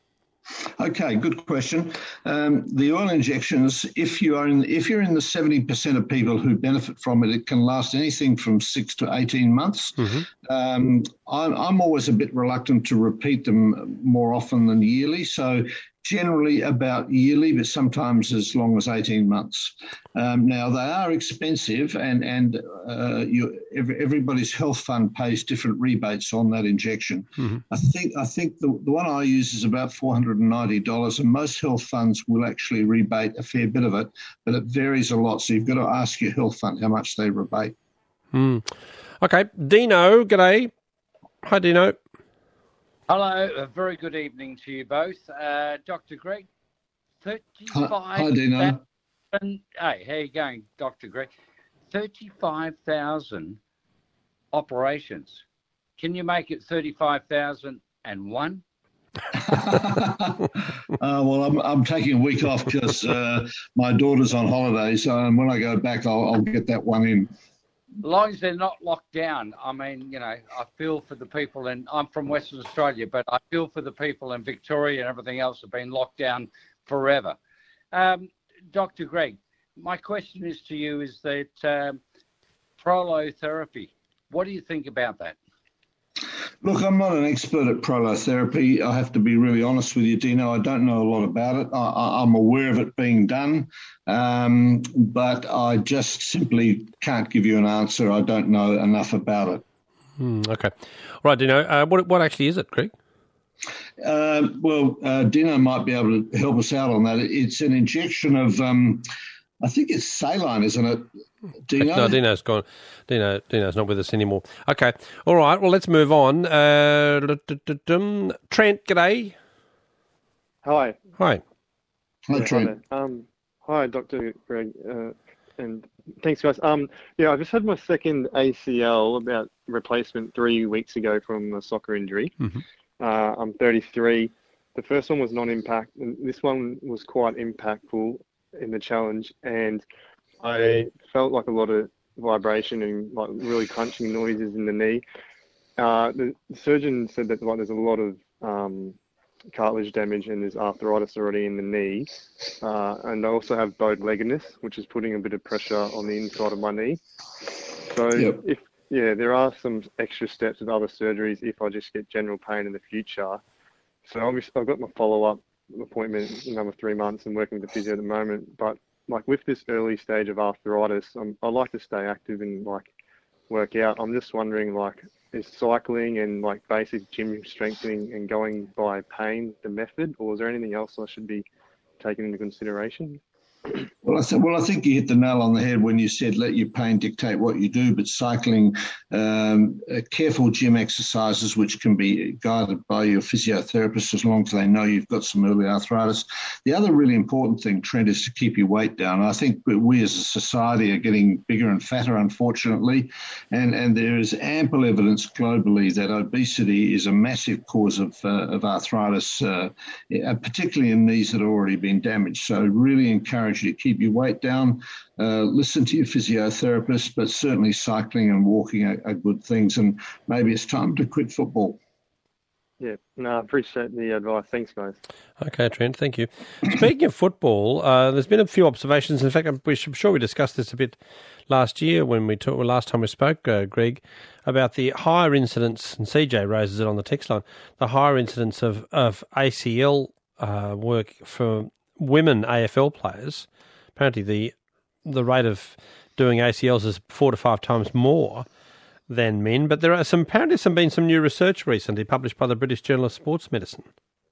Okay, good question. Um, the oil injections, if you are in, if you're in the seventy percent of people who benefit from it, it can last anything from six to eighteen months. Mm-hmm. Um, I'm, I'm always a bit reluctant to repeat them more often than yearly. So generally about yearly, but sometimes as long as eighteen months. Um, now, they are expensive, and, and uh, you, every, everybody's health fund pays different rebates on that injection. Mm-hmm. I think I think the, the one I use is about four hundred ninety dollars, and most health funds will actually rebate a fair bit of it, but it varies a lot. So you've got to ask your health fund how much they rebate. Mm. Okay, Dino, g'day. Hi, Dino. Hello, a very good evening to you both. Uh, Doctor Greg, thirty-five... Hi, hi Dino. Hey, how are you going, Doctor Greg? thirty-five thousand operations. Can you make it thirty-five thousand one? uh, well, I'm, I'm taking a week off because uh, my daughter's on holidays, so when I go back, I'll, I'll get that one in. As long as they're not locked down. I mean, you know, I feel for the people, and I'm from Western Australia, but I feel for the people in Victoria and everything else have been locked down forever. Um, Doctor Greg, my question is to you is that um, prolotherapy, what do you think about that? Look, I'm not an expert at prolotherapy. I have to be really honest with you, Dino. I don't know a lot about it. I, I'm aware of it being done, um, but I just simply can't give you an answer. I don't know enough about it. Mm, okay. All right, Dino, uh, what, what actually is it, Greg? Uh, well, uh, Dino might be able to help us out on that. It's an injection of, um, I think it's saline, isn't it, Dino? No, Dino's gone. Dino, Dino's not with us anymore. Okay. All right. Well, let's move on. Uh, Trent, g'day. Hi. Hi. Hi, yeah, Trent. Hi, um, hi, Doctor Greg, uh, and thanks, guys. Um, yeah, I just had my second A C L about replacement three weeks ago from a soccer injury. Mm-hmm. Uh, I'm thirty-three. The first one was non-impact, and this one was quite impactful in the challenge, and I felt like a lot of vibration and like really crunching noises in the knee. Uh, the surgeon said that like there's a lot of um, cartilage damage and there's arthritis already in the knee, uh, and I also have bowed-leggedness, which is putting a bit of pressure on the inside of my knee. So Yep. if yeah, there are some extra steps with other surgeries if I just get general pain in the future. So obviously I've got my follow-up appointment in another three months and working with the physio at the moment, but like with this early stage of arthritis, I'm, I like to stay active and like work out. I'm just wondering, like, is cycling and like basic gym strengthening and going by pain the method, or is there anything else I should be taking into consideration? Well, I th- well, I think you hit the nail on the head when you said let your pain dictate what you do, but cycling, um, uh, careful gym exercises, which can be guided by your physiotherapist as long as they know you've got some early arthritis. The other really important thing, Trent, is to keep your weight down. I think we as a society are getting bigger and fatter, unfortunately, and, and there is ample evidence globally that obesity is a massive cause of, uh, of arthritis, uh, particularly in knees that have already been damaged. So really encourage you to keep your weight down, uh, listen to your physiotherapist, but certainly cycling and walking are, are good things, and maybe it's time to quit football. Yeah, no, I appreciate the advice. Thanks, guys. Okay, Trent, thank you. Speaking of football, uh, there's been a few observations. In fact, I'm sure we discussed this a bit last year when we talked, last time we spoke, uh, Greg, about the higher incidence, and C J raises it on the text line, the higher incidence of, of A C L uh, work for women A F L players. Apparently the the rate of doing A C Ls is four to five times more than men, but there are some apparently some been some new research recently published by the British Journal of Sports Medicine.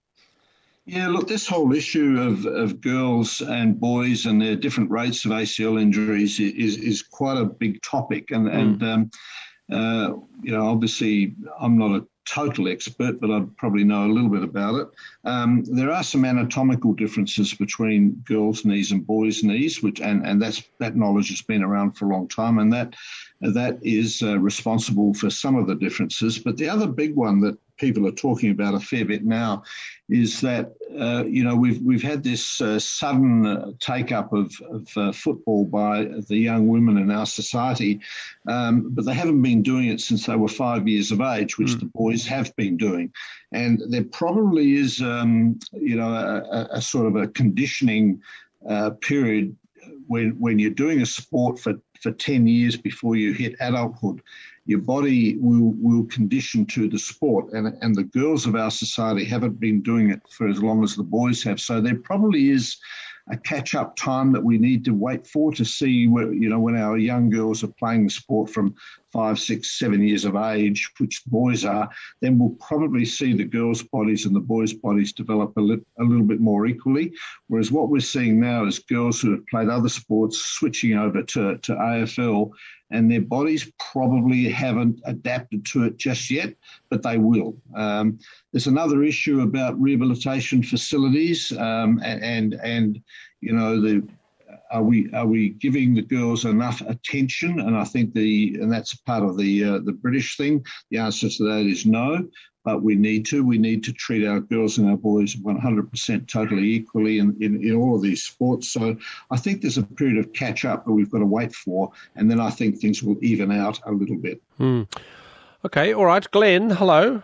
Yeah, look, this whole issue of, of girls and boys and their different rates of A C L injuries is is quite a big topic, and mm. and um, uh, you know, obviously I'm not a total expert, but I probably know a little bit about it. Um, there are some anatomical differences between girls' knees and boys' knees, which and, and that's that knowledge has been around for a long time, and that that is uh, responsible for some of the differences. But the other big one that people are talking about a fair bit now is that, uh, you know, we've we've had this uh, sudden uh, take-up of, of uh, football by the young women in our society, um, but they haven't been doing it since they were five years of age, which mm. the boys have been doing. And there probably is, um, you know, a, a sort of a conditioning uh, period when when you're doing a sport for, for ten years before you hit adulthood. Your body will, will condition to the sport, and, and the girls of our society haven't been doing it for as long as the boys have. So there probably is a catch-up time that we need to wait for to see, where, you know, when our young girls are playing the sport from five, six, seven years of age, which boys are, then we'll probably see the girls' bodies and the boys' bodies develop a, li- a little bit more equally. Whereas what we're seeing now is girls who have played other sports switching over to, to A F L, and their bodies probably haven't adapted to it just yet, but they will. Um, there's another issue about rehabilitation facilities, um, and, and and you know the are we are we giving the girls enough attention? And I think the and that's part of the uh, the British thing. The answer to that is no. But we need to. We need to treat our girls and our boys one hundred percent totally equally in, in, in all of these sports. So I think there's a period of catch-up that we've got to wait for, and then I think things will even out a little bit. Hmm. Okay, all right. Glenn, hello.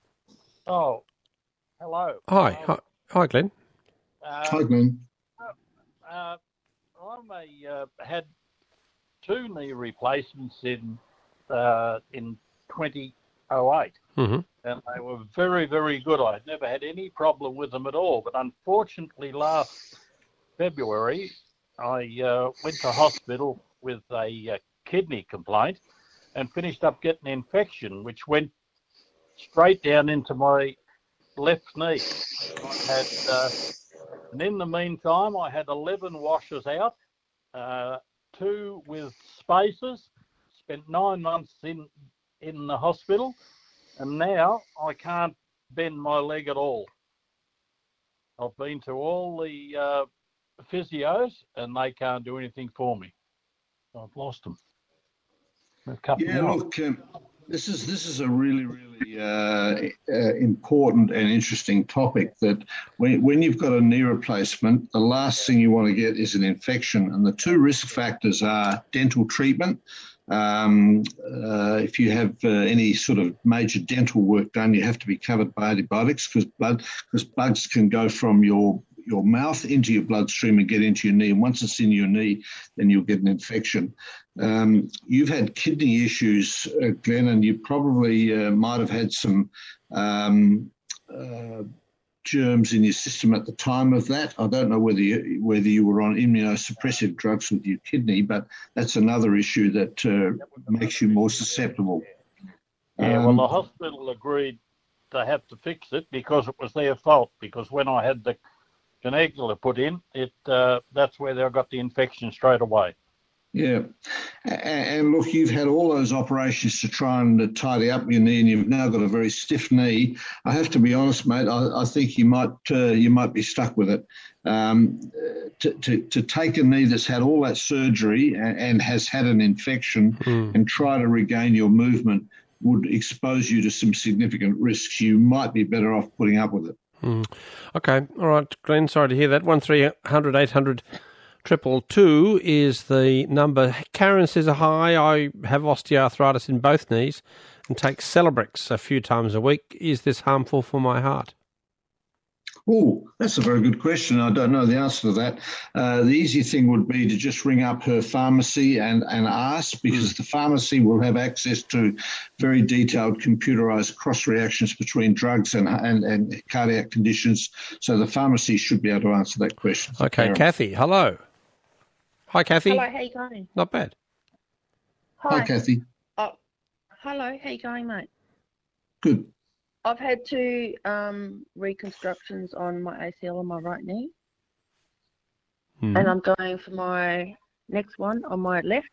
Oh, hello. Hi. Um, Hi, Hi, Glenn. Uh, Hi, Glenn. Uh, I'm a, uh, had two knee replacements in uh, in twenty oh eight. Mm-hmm. And they were very, very good. I had never had any problem with them at all. But unfortunately, last February, I uh, went to hospital with a uh, kidney complaint and finished up getting an infection, which went straight down into my left knee. I had, uh, and in the meantime, I had eleven washes out, uh, two with spaces, spent nine months in, in the hospital. And now I can't bend my leg at all. I've been to all the uh, physios and they can't do anything for me. I've lost them. Yeah, look, um, this is this is a really, really uh, uh, important and interesting topic. That when when you've got a knee replacement, the last thing you want to get is an infection, and the two risk factors are dental treatment. Um, uh, if you have uh, any sort of major dental work done, you have to be covered by antibiotics because blood, because bugs can go from your your mouth into your bloodstream and get into your knee. And once it's in your knee, then you'll get an infection. Um, you've had kidney issues, uh, Glenn, and you probably uh, might have had some um, uh, germs in your system at the time of that. I don't know whether you, whether you were on immunosuppressive drugs with your kidney, but that's another issue that uh, makes you more susceptible. Yeah, Um, well, the hospital agreed to have to fix it because it was their fault. Because when I had the canagula put in, it uh, that's where they got the infection straight away. Yeah. And look, you've had all those operations to try and tidy up your knee, and you've now got a very stiff knee. I have to be honest, mate, I, I think you might uh, you might be stuck with it. Um, to, to, to take a knee that's had all that surgery and, and has had an infection mm. and try to regain your movement would expose you to some significant risks. You might be better off putting up with it. Mm. Okay. All right, Glenn, sorry to hear that. one three hundred eight hundred Triple two is the number. Karen says, hi, I have osteoarthritis in both knees and take Celebrex a few times a week. Is this harmful for my heart? Oh, that's a very good question. I don't know the answer to that. Uh, the easy thing would be to just ring up her pharmacy and, and ask, because mm. the pharmacy will have access to very detailed computerized cross reactions between drugs and, and, and cardiac conditions. So the pharmacy should be able to answer that question. Okay, Karen. Kathy, hello. Hi, Kathy. Hello, how you going? Not bad. Hi, Hi Kathy. Oh, hello, how you going, mate? Good. I've had two um, reconstructions on my A C L on my right knee, mm. and I'm going for my next one on my left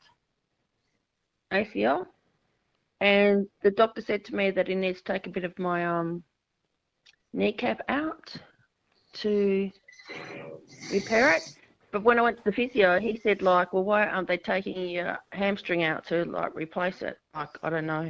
A C L. And the doctor said to me that he needs to take a bit of my um, kneecap out to repair it. but when I went to the physio, he said, like, well, why aren't they taking your hamstring out to, like, replace it? Like, I don't know.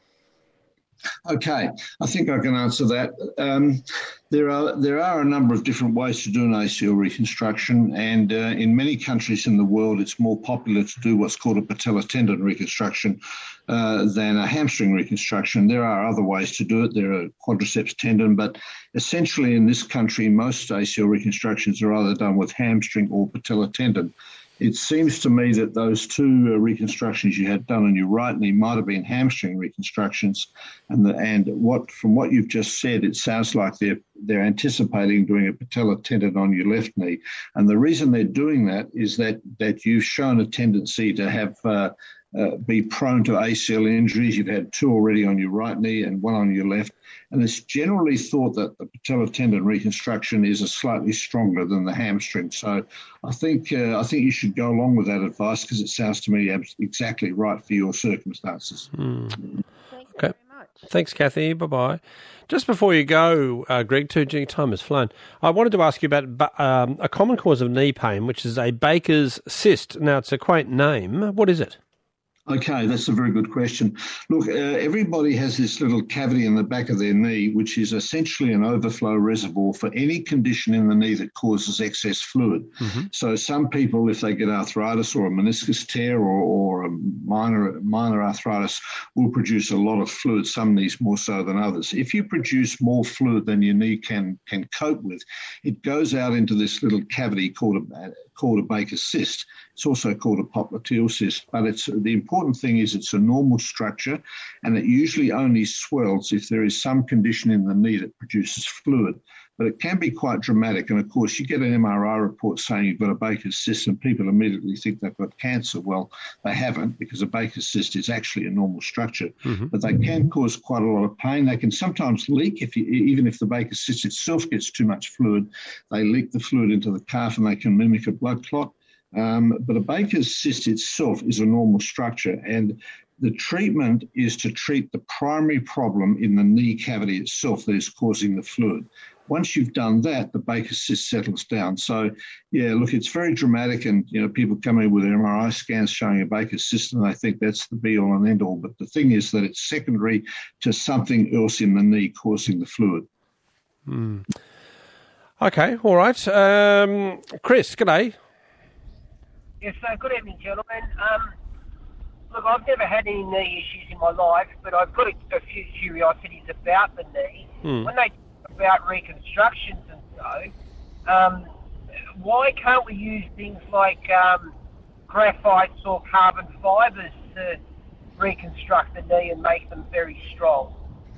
Okay, I think I can answer that. Um, there are there are a number of different ways to do an A C L reconstruction, and uh, in many countries in the world, it's more popular to do what's called a patellar tendon reconstruction uh, than a hamstring reconstruction. There are other ways to do it. There are quadriceps tendon, but essentially in this country, most A C L reconstructions are either done with hamstring or patellar tendon. It seems to me that those two uh, reconstructions you had done on your right knee might have been hamstring reconstructions, and the, and what from what you've just said, it sounds like they're they're anticipating doing a patellar tendon on your left knee, and the reason they're doing that is that that you've shown a tendency to have uh, uh, be prone to A C L injuries. You've had two already on your right knee and one on your left. And it's generally thought that the patellar tendon reconstruction is a slightly stronger than the hamstring. So I think uh, I think you should go along with that advice because it sounds to me exactly right for your circumstances. Mm. Okay. Thanks, Kathy. Bye-bye. Just before you go, uh, Greg, two G time has flown. I wanted to ask you about um, a common cause of knee pain, which is a Baker's cyst. Now, it's a quaint name. What is it? Okay, that's a very good question. Look, uh, everybody has this little cavity in the back of their knee, which is essentially an overflow reservoir for any condition in the knee that causes excess fluid. Mm-hmm. So some people, if they get arthritis or a meniscus tear or, or a minor minor arthritis, will produce a lot of fluid, some knees more so than others. If you produce more fluid than your knee can, can cope with, it goes out into this little cavity called a called a Baker's cyst. It's also called a popliteal cyst, but it's the important thing is it's a normal structure, and it usually only swells if there is some condition in the knee that produces fluid. But it can be quite dramatic, and of course you get an M R I report saying you've got a Baker's cyst and people immediately think they've got cancer. Well, they haven't, because a Baker's cyst is actually a normal structure. Mm-hmm. But they can cause quite a lot of pain. They can sometimes leak, if you, even if the Baker's cyst itself gets too much fluid, they leak the fluid into the calf and they can mimic a blood clot. Um, but a Baker's cyst itself is a normal structure, and the treatment is to treat the primary problem in the knee cavity itself that is causing the fluid. Once you've done that, the Baker's cyst settles down. So, yeah, look, it's very dramatic, and, you know, people come in with M R I scans showing a Baker's cyst and they think that's the be-all and end-all. But the thing is that it's secondary to something else in the knee causing the fluid. Mm. Okay, all right. Um, Chris, g'day. Yes, uh, good evening, gentlemen. Um, look, I've never had any knee issues in my life, but I've got a, a few curiosities about the knee. Mm. When they talk about reconstructions and so, um, why can't we use things like um, graphites or carbon fibres to reconstruct the knee and make them very strong?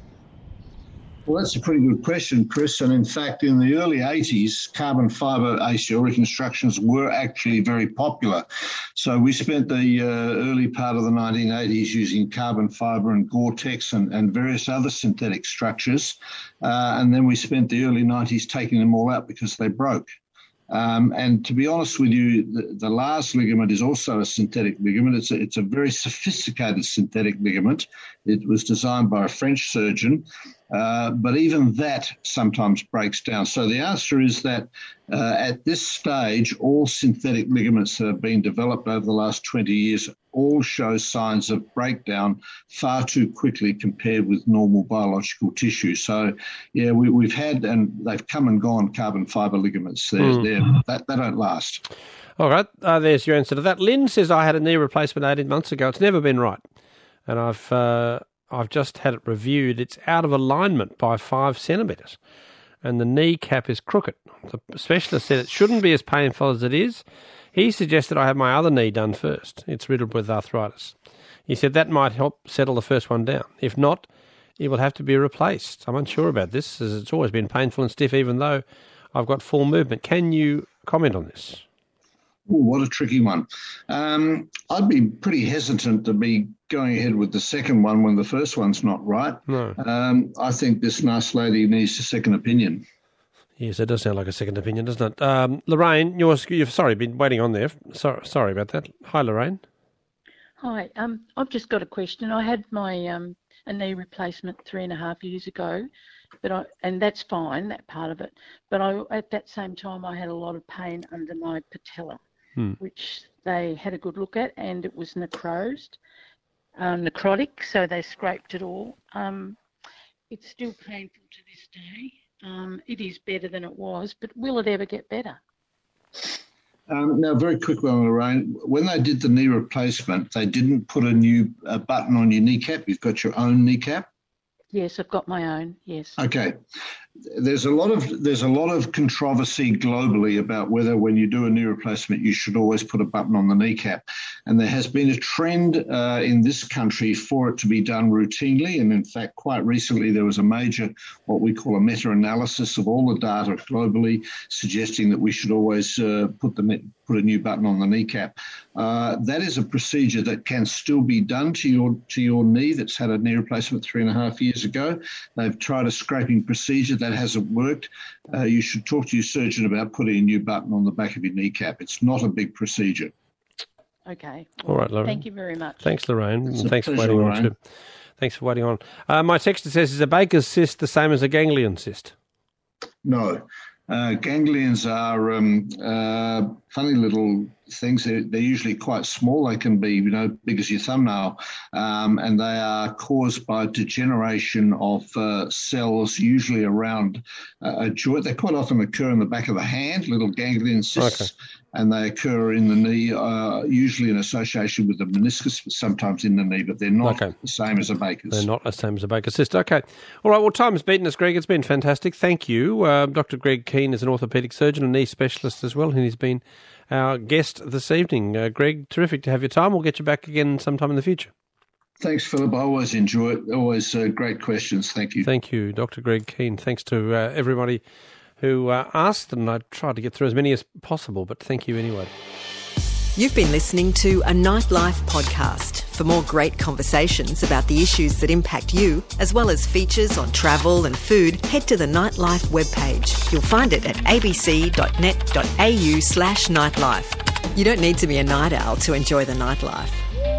Well, that's a pretty good question, Chris. And in fact, in the early eighties, carbon fibre A C L reconstructions were actually very popular. So we spent the uh, early part of the nineteen eighties using carbon fibre and Gore-Tex and, and various other synthetic structures. Uh, and then we spent the early nineties taking them all out because they broke. Um, and to be honest with you, the, the Lars ligament is also a synthetic ligament. It's a, it's a very sophisticated synthetic ligament. It was designed by a French surgeon, uh, but even that sometimes breaks down. So the answer is that uh, at this stage, all synthetic ligaments that have been developed over the last twenty years all show signs of breakdown far too quickly compared with normal biological tissue. So, yeah, we, we've had, and they've come and gone, carbon fibre ligaments. They're, Mm. they're, that, they don't last. All right, uh, there's your answer to that. Lynn says, I had a knee replacement eighteen months ago. It's never been right. And I've uh, I've just had it reviewed. It's out of alignment by five centimetres. And the kneecap is crooked. The specialist said it shouldn't be as painful as it is. He suggested I have my other knee done first. It's riddled with arthritis. He said that might help settle the first one down. If not, it will have to be replaced. I'm unsure about this, as it's always been painful and stiff, even though I've got full movement. Can you comment on this? Ooh, what a tricky one. Um, I'd be pretty hesitant to be going ahead with the second one when the first one's not right. No. Um, I think this nice lady needs a second opinion. Yes, it does sound like a second opinion, doesn't it? Um, Lorraine, you're, you've sorry been waiting on there. Sorry, sorry about that. Hi, Lorraine. Hi, um, I've just got a question. I had my um, a knee replacement three and a half years ago, but I and that's fine, that part of it. But I at that same time I had a lot of pain under my patella, Hmm. which they had a good look at, and it was necrosed, um, necrotic, so they scraped it all. Um, it's still painful to this day. Um, it is better than it was, but will it ever get better? Um, now, very quick one, Lorraine. When they did the knee replacement, they didn't put a new uh, button on your kneecap. You've got your own kneecap. Yes, I've got my own, yes. Okay. There's a lot of there's a lot of controversy globally about whether when you do a knee replacement you should always put a button on the kneecap, and there has been a trend uh, in this country for it to be done routinely. And in fact, quite recently there was a major what we call a meta-analysis of all the data globally, suggesting that we should always uh, put the put a new button on the kneecap. Uh, that is a procedure that can still be done to your to your knee that's had a knee replacement three and a half years ago. They've tried a scraping procedure. That hasn't worked. Uh, you should talk to your surgeon about putting a new button on the back of your kneecap. It's not a big procedure. Okay. All right, Lorraine. Thank you very much. Thanks, Lorraine. It's and a thanks for pleasure, waiting Lorraine. on too. Thanks for waiting on. Uh, my texter says, is a Baker's cyst the same as a ganglion cyst? No. Uh, ganglions are um, uh, funny little things. They're, they're usually quite small. They can be, you know, big as your thumbnail, um, and they are caused by degeneration of uh, cells, usually around uh, a joint. They quite often occur in the back of the hand, little ganglion cysts, Okay. and they occur in the knee, uh, usually in association with the meniscus, but sometimes in the knee, but they're not Okay. the same as a Baker's. They're not the same as a Baker's cyst. Okay. All right. Well, time has beaten us, Greg. It's been fantastic. Thank you. Uh, Doctor Greg Keane is an orthopaedic surgeon and knee specialist as well, and he's been our guest this evening. Uh, Greg, terrific to have your time. We'll get you back again sometime in the future. Thanks, Philip. I always enjoy it. Always uh, great questions. Thank you. Thank you, Doctor Greg Keane. Thanks to uh, everybody who uh, asked, and I tried to get through as many as possible, but thank you anyway. You've been listening to a Nightlife podcast. For more great conversations about the issues that impact you, as well as features on travel and food, head to the Nightlife webpage. You'll find it at abc.net.au slash nightlife. You don't need to be a night owl to enjoy the nightlife.